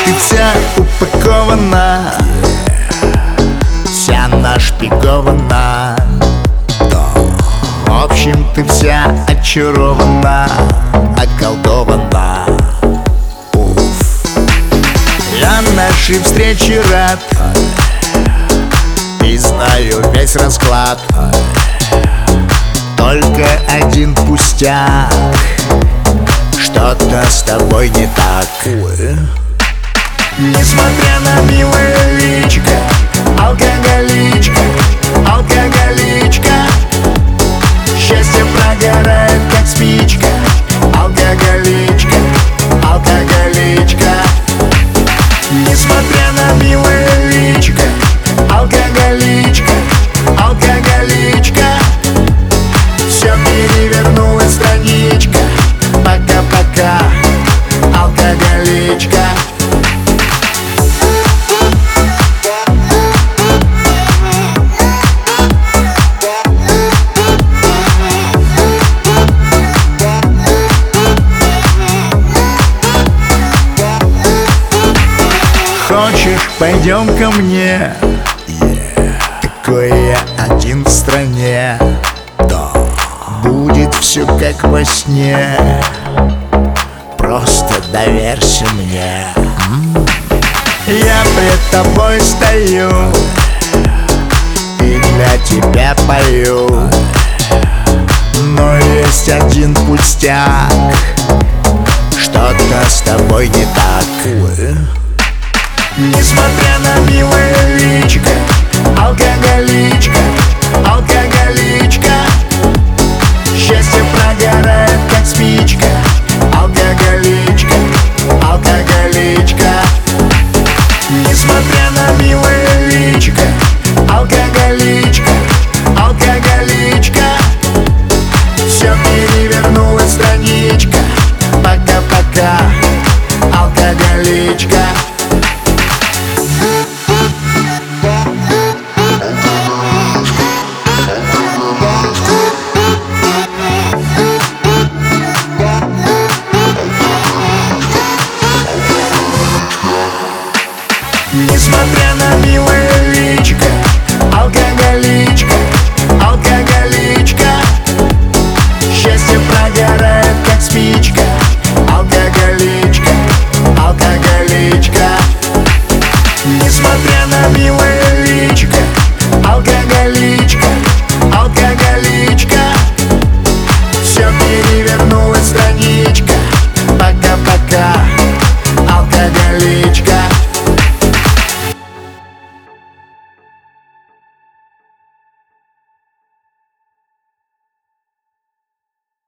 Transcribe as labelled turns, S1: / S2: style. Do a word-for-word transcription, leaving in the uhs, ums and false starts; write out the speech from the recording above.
S1: ты вся упакована, вся нашпигована. В общем, ты вся очарована, околдована. Уф. Я нашей встрече рад и знаю весь расклад. Только один пустяк, что-то с тобой не так. Несмотря на милое личико, алкоголичка, алкоголичка. Счастье прогорает, как спичка, алкоголичка, алкоголичка. Несмотря на милое личико, алкоголичка, алкоголичка. Все перевернулась страничка, пока-пока, алкоголичка. Хочешь, пойдем ко мне? Yeah. Такой я один в стране. Да. Будет все как во сне. Просто доверься мне. mm. Я пред тобой стою и для тебя пою. Но есть один пустяк, что-то с тобой не так. Несмотря на милое личико, алкоголичка, алкоголичка. Счастье прогорает, как спичка, алкоголичка, алкоголичка. Несмотря на милое личико, алкоголичка, алкоголичка. Все перевернулась страничка, пока-пока, алкоголичка. Несмотря на милое личико, алкоголичка, алкоголичка. Счастье прогорает, как спичка,